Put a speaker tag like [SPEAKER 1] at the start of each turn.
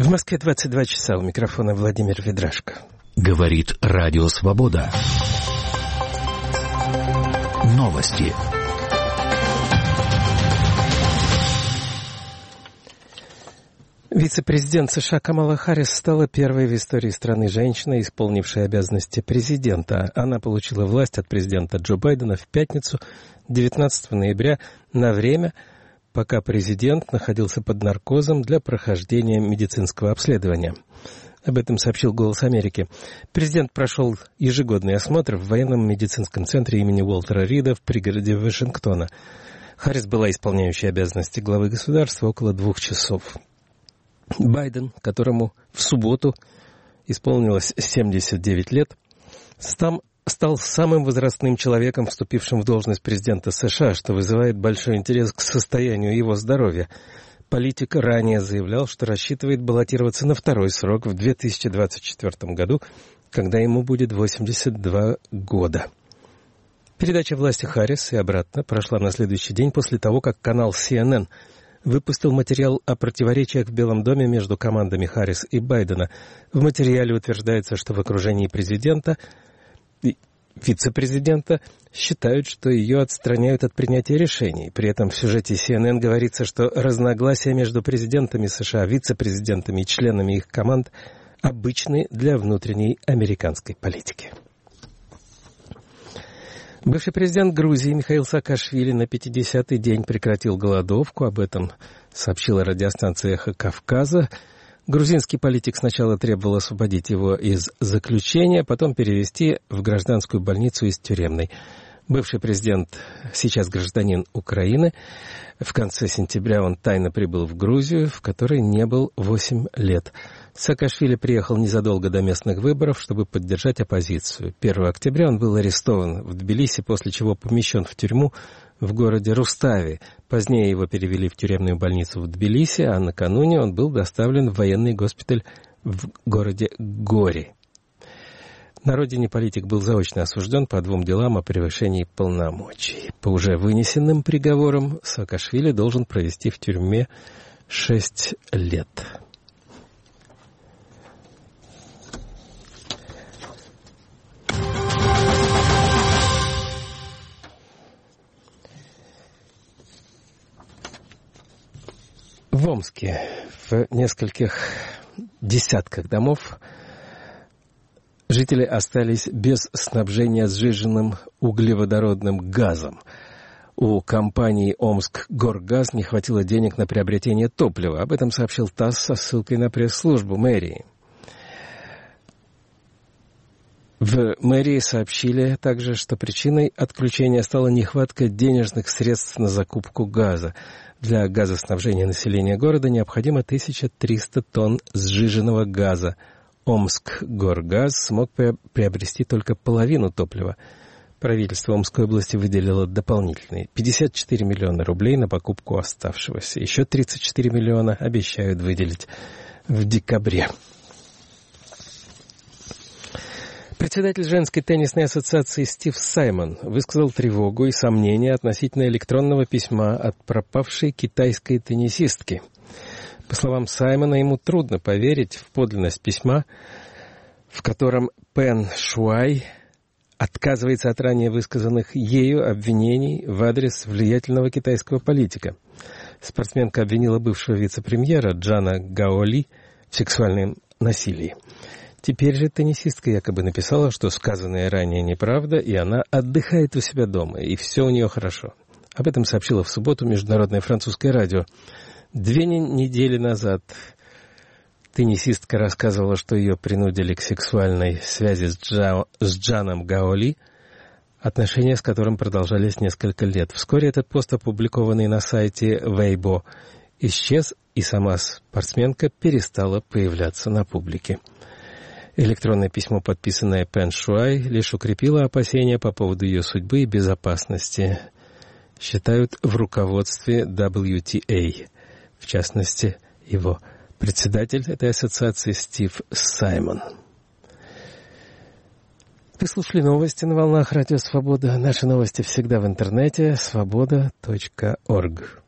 [SPEAKER 1] В Москве 22 часа. У микрофона Владимир Ведрашко.
[SPEAKER 2] Говорит Радио Свобода. Новости.
[SPEAKER 1] Вице-президент США Камала Харрис стала первой в истории страны женщиной, исполнившей обязанности президента. Она получила власть от президента Джо Байдена в пятницу, 19 ноября, на время, пока президент находился под наркозом для прохождения медицинского обследования. Об этом сообщил «Голос Америки». Президент прошел ежегодный осмотр в военном медицинском центре имени Уолтера Рида в пригороде Вашингтона. Харрис была исполняющей обязанности главы государства около 2 часов. Байден, которому в субботу исполнилось 79 лет, стал самым возрастным человеком, вступившим в должность президента США, что вызывает большой интерес к состоянию его здоровья. Политик ранее заявлял, что рассчитывает баллотироваться на второй срок в 2024 году, когда ему будет 82 года. Передача власти Харрис и обратно прошла на следующий день после того, как канал CNN выпустил материал о противоречиях в Белом доме между командами Харрис и Байдена. В материале утверждается, что в окружении президента и вице-президента считают, что ее отстраняют от принятия решений. При этом в сюжете CNN говорится, что разногласия между президентами США, вице-президентами и членами их команд обычны для внутренней американской политики. Бывший президент Грузии Михаил Саакашвили на 50-й день прекратил голодовку. Об этом сообщила радиостанция «Эхо Кавказа». Грузинский политик сначала требовал освободить его из заключения, потом перевести в гражданскую больницу из тюремной. Бывший президент сейчас гражданин Украины. В конце сентября он тайно прибыл в Грузию, в которой не был 8 лет. Саакашвили приехал незадолго до местных выборов, чтобы поддержать оппозицию. 1 октября он был арестован в Тбилиси, после чего помещен в тюрьму в городе Рустави. Позднее его перевели в тюремную больницу в Тбилиси, а накануне он был доставлен в военный госпиталь в городе Гори. На родине политик был заочно осужден по 2 делам о превышении полномочий. По уже вынесенным приговорам Саакашвили должен провести в тюрьме 6 лет. В Омске в нескольких десятках домов жители остались без снабжения сжиженным углеводородным газом. У компании «Омскгоргаз» не хватило денег на приобретение топлива. Об этом сообщил ТАСС со ссылкой на пресс-службу мэрии. В мэрии сообщили также, что причиной отключения стала нехватка денежных средств на закупку газа. Для газоснабжения населения города необходимо 1300 тонн сжиженного газа. Омскгоргаз смог приобрести только половину топлива. Правительство Омской области выделило дополнительные 54 миллиона рублей на покупку оставшегося. Еще 34 миллиона обещают выделить в декабре. Председатель женской теннисной ассоциации Стив Саймон высказал тревогу и сомнения относительно электронного письма от пропавшей китайской теннисистки. По словам Саймона, ему трудно поверить в подлинность письма, в котором Пэн Шуай отказывается от ранее высказанных ею обвинений в адрес влиятельного китайского политика. Спортсменка обвинила бывшего вице-премьера Джана Гаоли в сексуальном насилии. Теперь же теннисистка якобы написала, что сказанное ранее неправда, и она отдыхает у себя дома, и все у нее хорошо. Об этом сообщило в субботу Международное французское радио. 2 недели назад теннисистка рассказывала, что ее принудили к сексуальной связи с Джаном Гаоли, отношения с которым продолжались несколько лет. Вскоре этот пост, опубликованный на сайте Weibo, исчез, и сама спортсменка перестала появляться на публике. Электронное письмо, подписанное Пэн Шуай, лишь укрепило опасения по поводу ее судьбы и безопасности, считают в руководстве WTA, в частности, его председатель этой ассоциации Стив Саймон. Вы слушали новости на волнах Радио Свобода. Наши новости всегда в интернете. Свобода.орг.